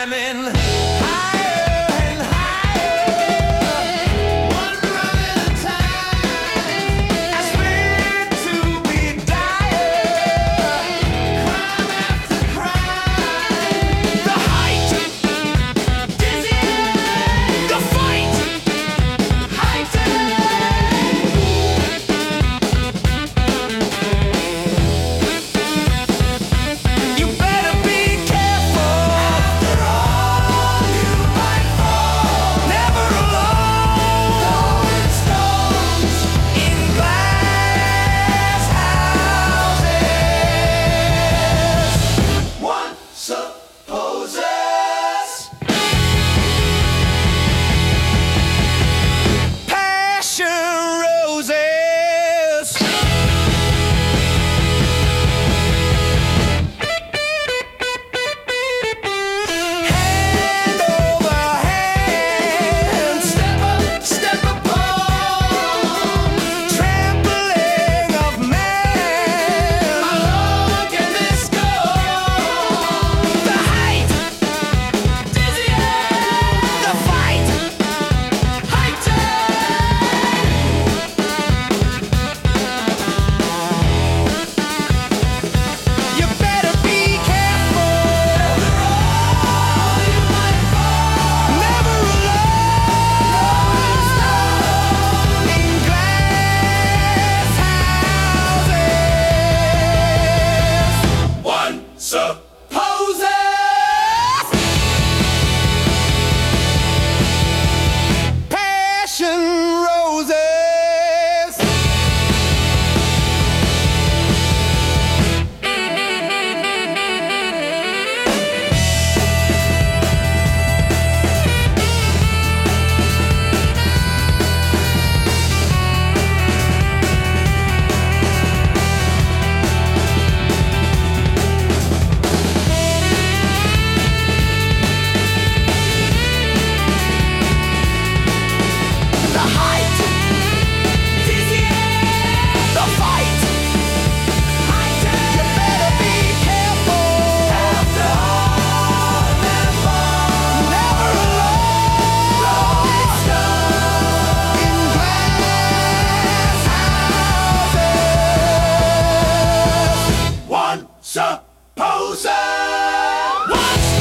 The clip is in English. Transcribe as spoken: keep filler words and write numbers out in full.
climbing higher and higher, one run at a time. I spit to be dire, crime after crime. The height, dizzy, the fight, heightened. You better be careful. After all, you might fall. Never alone. Throwing stones in glass houses. One supposes passion roses. Hand over hand, step up, step upon, trampling of man. How long can this go? The height, dizzy, the fight, heightened. You better be careful. After all, you might fall. Never alone. In glass houses. One supposes passion roses. The height, dizzy, the fight, heightened. You better be careful. After all, never, never alone. Rolling stone in glass houses. One supposes. One